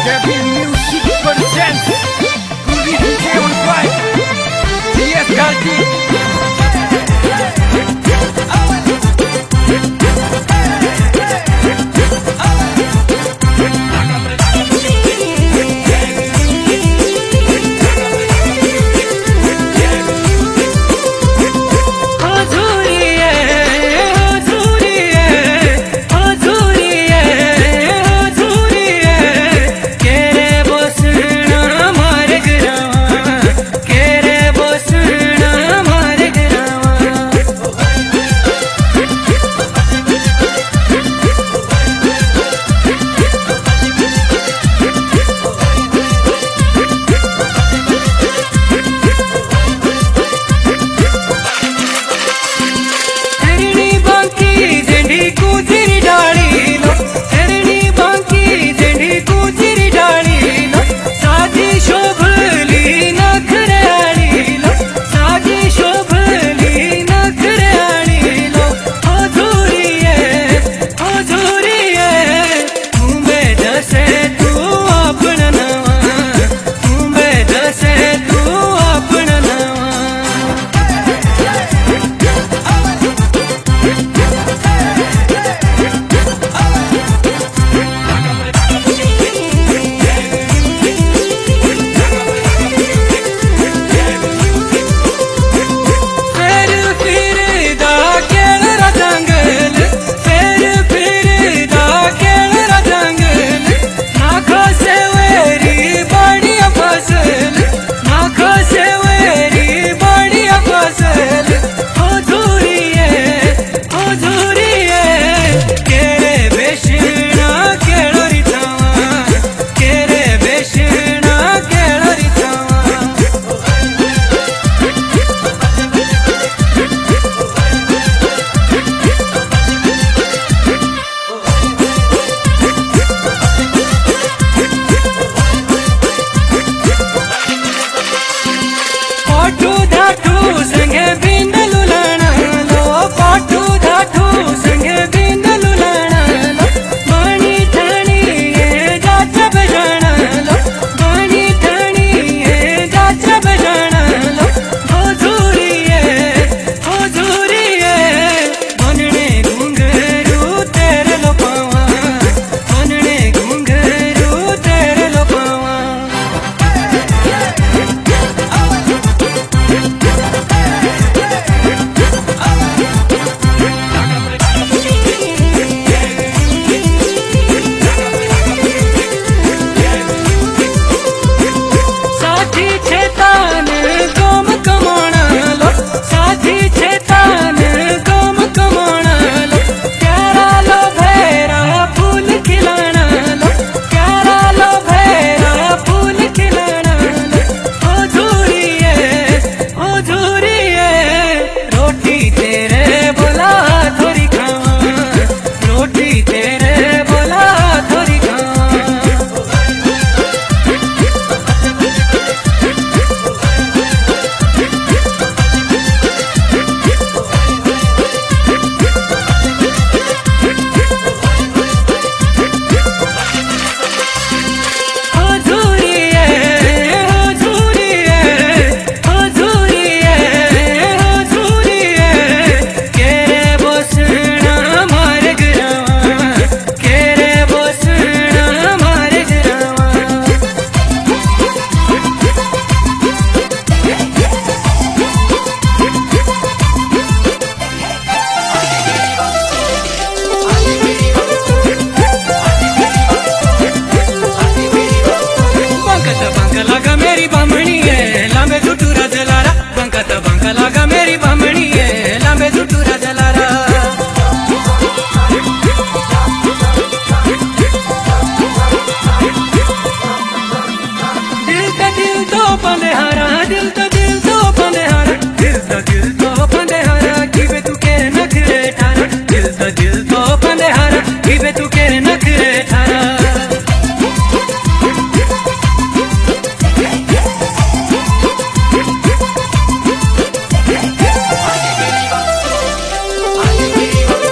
Devil Music presents Guri DJ on fire DS Galti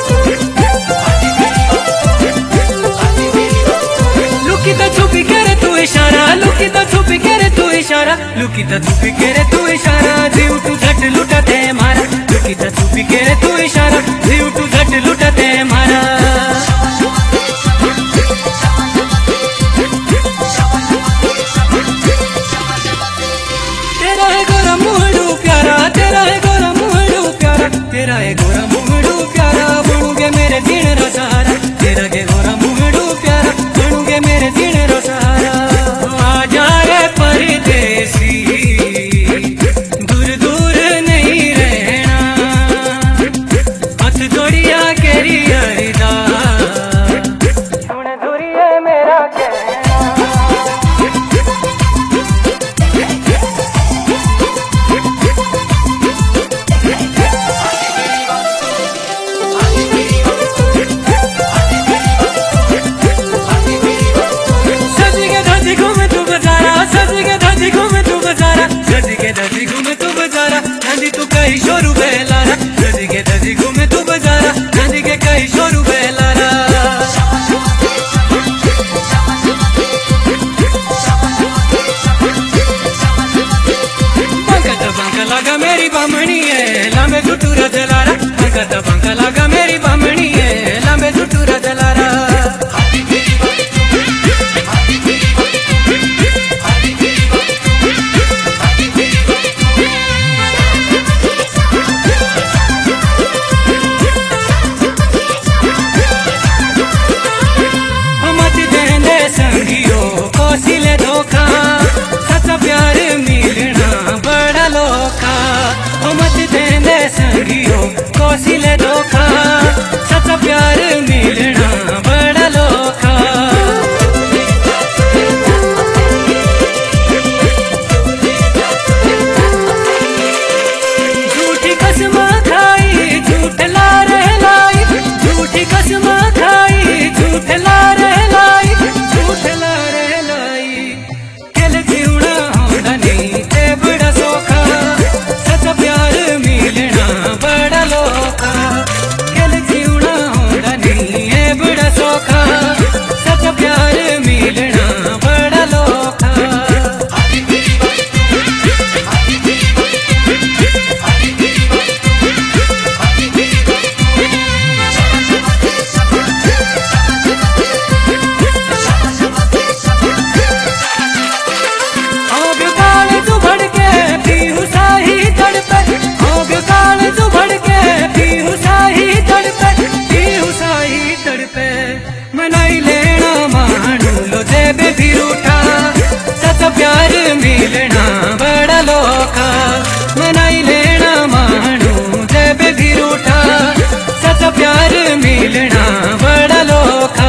की तो छुपी करे तू लुकी ता चुपी के रे तू इशारा जीव तू झट लुटते मारा लुकी ता चुपी के रे तू इशारा जीव तू झट लुटते मारा तेरा है गोरा मुहड़ू प्यारा तेरा है गोरा मुहड़ू प्यारा तेरा है गोरा मुहड़ू प्यारा बनूंगे मेरे दिन रो सहारा तेरा के गोरा मुहड़ू प्यारा बनूंगे मेरे दिन रो सहारा आ जा रे परदेसी दूर दूर नहीं रहना हाथ जोड़िया केरी हरिदा सुन दूरिये मेरा दजी घूमे तू बजारा गांधी तू कहीं शोरू बेलारा दजी के दजी घूमे तू बजारा गांधी के कहीं शोरू बेलारा बंका लगा मेरी बामणी है लांबे जुटूरा जलारा बंका लगा मेरी बामणी है लांबे जुटूरा जलारा कोसिले धोखा सच्चा प्यार मिलना बड़ा लोखा हो मत देने संगियो कोसिले धोखा सच्चा प्यार मिलना बड़ा लोखा झूठी कसम खाई झूठ ला रह लाई झूठी कसम खाई झूठ ला रह लाई झूठ ला मनाई लेना मानू लो जेबे भी रूठा सच्चा प्यार मिलना बड़ा लोखा मनाई लेना मानू जेबे भी रूठा सच्चा प्यार मिलना बड़ा लोखा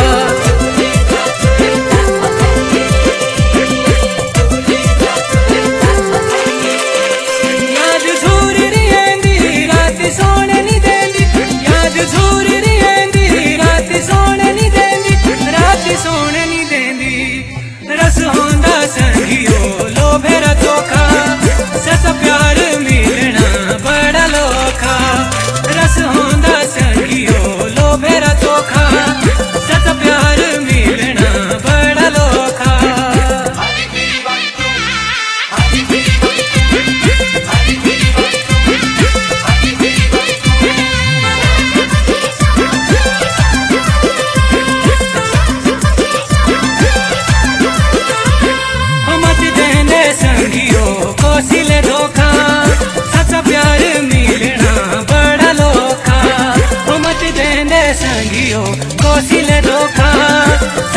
याद झूर रही आंदी रात सोने नहीं देंदी याद झूर रही आंदी रात सोने नहीं देंदी रस होंदा संगियो लो भेरा धोखा सच्चा प्यार मिलना बड़ा लोखा रस होंदा संगियो लो भेरा धोखा सच्चा प्यार मिलना बड़ा लोखा कोसिले धोखा सच्चा प्यार मिलना बड़ा लोखा हो मत देने संगियो कोसिले धोखा